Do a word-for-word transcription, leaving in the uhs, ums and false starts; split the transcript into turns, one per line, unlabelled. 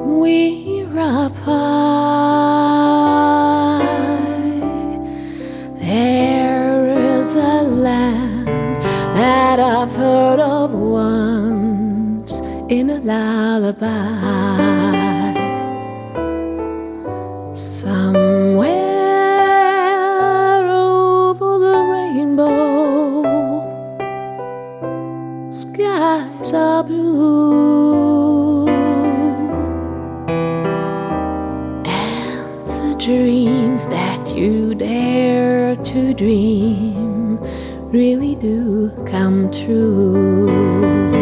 we're apart. There is a land that I've heard of once in a lullaby. Somewhere over the rainbow, skies are blue, and the dreams that you dare to dream really do come true.